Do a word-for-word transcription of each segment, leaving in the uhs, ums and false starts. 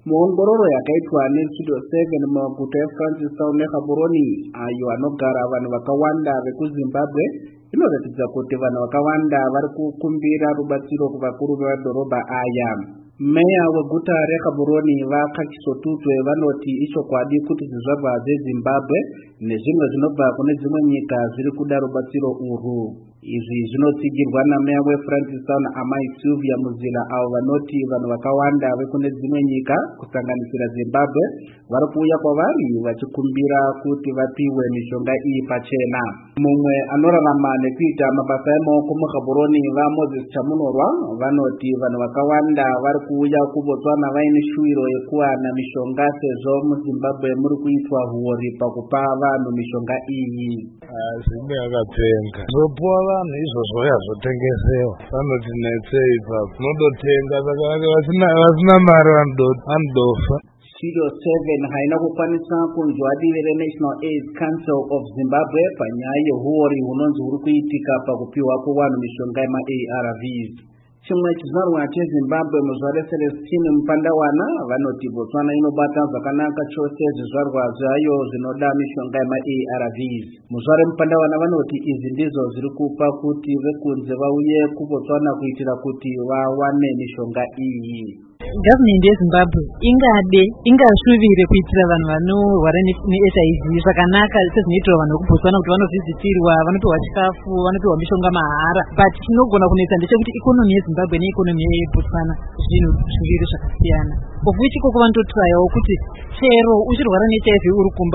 muongororo yakaitwa nestudio seven mumaguta eFrancistown neGaborone ayo anogara vanhu vakawanda vekuZimbabwe inoratidza kuti vanhu vakawanda vari kukumbira rubatsiro kuvakuru vemadhorobha aya. Meya weguta reGaborone vaKagiso Tutwe vanoti ichokwadi kuti zvizvarwa zveZimbabwe nezvimwe zvinobva kune dzimwe nyika zviri kuda rubatsiro urwu. Izvi zvinotsigirwa nameya weFrancistown Amai Sylvia Muzila avo vanoti vanhu vakawanda vekune dzimwe nyika kusanganisira Zimbabwe vari kuuya kwavari vachikumbira kuti vapiwe mishonga iyi pachena. Mumwe anorarama nekuita mabasa emaoko muGaborone vaMoses Chamunorwa vanoti vanhu vakawanda vari kuuya kuBotswana vaine shuwiro yekuwana mishonga sezvo muZimbabwe muri kuitwa huori pakupa vanhu mishonga iyi. Zvinge yakatenga zopuwa vanhu izvozvo yazvotengesewa vanoti netsei ipapo unodotenga saka vasina mari vanodofa. Studio seven haina kukwanisa kunzwa divi reNational AIDS Council of Zimbabwe panyaya yehuori hunonzi huri kuitika pakupiwa kuvanhu mishonga yema-A R Vs. Chimwe chizvarwa cheZimbabwe muzvare Celestine Mupandawana vanoti Botswana inobata zvakanaka chose zvizvarwa zvayo zvinoda mishonga yema-A R Vs. Muzvare Mupandawana vanoti izvi ndizvo zviri kupa kuti vekunze vauye kuBotswana kuitira kuti vawane mishonga iyi. Government yeZimbabwe ingade ingashuvire kuitira vanhu vanorwara neH I V zvakanaka sezvinoitwa vanhu vekuBotswana kuti vanovhizitirwa, vanopiwa chikafu, vanopiwa mishonga mahara, but chinogona kunetsa ndechekuti ikonomi yeZimbabwe neikonomi yeBotswana zvinhu zviviri zvakasiyana. Of which ikoko vanototrayawo kuti chero uchirwara neH I V uri kumba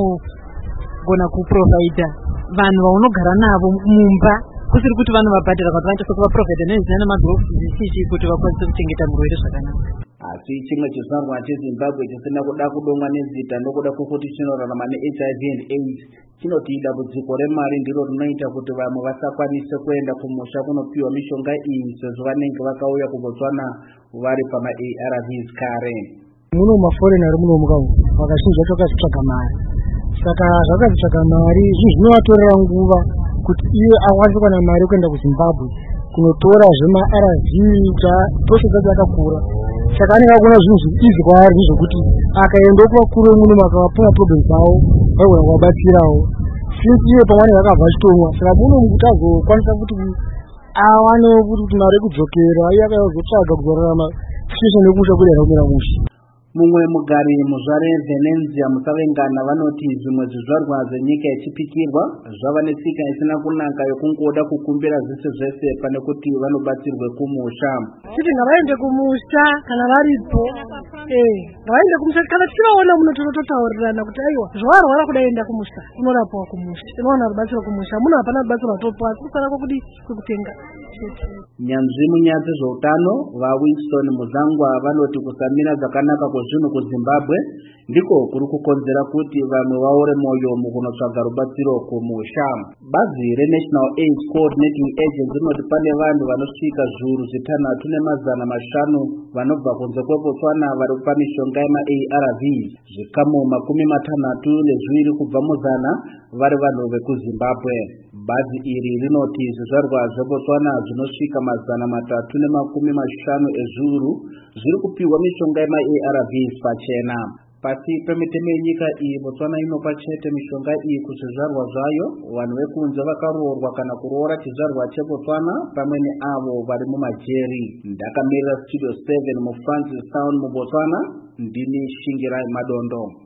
vanogona kuprovida vanhu vaunogara navo mumba kusiri kuti vanhu vabhadhara kuti vaita sokuvaprovida nezvina nemagirovhisi zvichichi kuti vakwanise kuchengeta murwere zvakanaka. Asi chimwe chizvarwa cheZimbabwe chisina kuda kudomwa nezita nokuda kwokuti chinorarama neH I V and AIDS chinoti dambudziko remari ndiro rinoita kuti vamwe vasakwanise kuenda kumusha kunopiwa mishonga iyi sezvo vanenge vakauya kuBotswana vari pama-A R Vs kare. Muno maforenari muno mukamu vakazhinji vacho vakazvitsvaga mari, saka zvakazvitsvaga mari izvi zvinovatorera nguva kuti iye akwanise kuwana mari yekuenda kuZimbabwe kunotora zvema-A R V dzatoshe dzacho akakura, saka anenge akuona zvinhu zviri izi kwaari nezvokuti akaenda kuvakuru muno makavapuma problems avo vaigona kuvabatsirawo since iye pamwe vakabva achitomwa, saka muno mukuti azokwanisa kuti awane kuti mari yekudzokera iye akazotsvaga kuzorarama situation yekusha kuti yakaumira musha. Mumwe mugari muzvare Venenzia Musavengana vanoti zvimwe zvizvarwa zvenyika ichipikirwa zvava netsika isina kunaka yokungoda kukumbira zvese zvese pane kuti vanobatsirwe kumusha. Kuti ngavaende kumusha kana varipo, eh ngavaende kumusha kana tichivaona muno tinototaurirana kuti aiwa zvawarwara kudaenda kumusha unorapwa kumusha, tinoona rubatsiro kumusha, muno hapana rubatsiro rwatopa kusara kwekuti kwekutenga. Nyanzvi munyaya dzezveutano vaWinston Muzangwa vanoti kusamira zvakanaka kwezvinhu kuZimbabwe ndiko kuri kukonzera kuti vamwe vaore moyo mukunotsvaga rubatsiro kumusha. Bazi reNational AIDS Coordinating Agency rinoti pane vanhu vanosvika zviuru zvitanhatu nemazana mashanu vanobva kunze kweBotswana vari kupa mishonga yema-A R Vs, zvikamu makumi matanhatu nezviviri kubva muzana vari vanhu vekuZimbabwe. Bazi iri rinoti zvizvarwa zveBotswana zvinosvika mazana matatu nemakumi mashanu ezviuru zviri kupiwa mishonga yema-A R Vs pachena. Pasi pemitemo yenyika iyi Botswana inopa chete mishonga iyi kuzvizvarwa zvayo vanhu vekunze vakaroorwa kana kuroora chizvarwa cheBotswana pamwe neavo vari mumajeri. Ndakamirira Studio seven muFrancistown muBotswana, ndini Shingirai Madondo.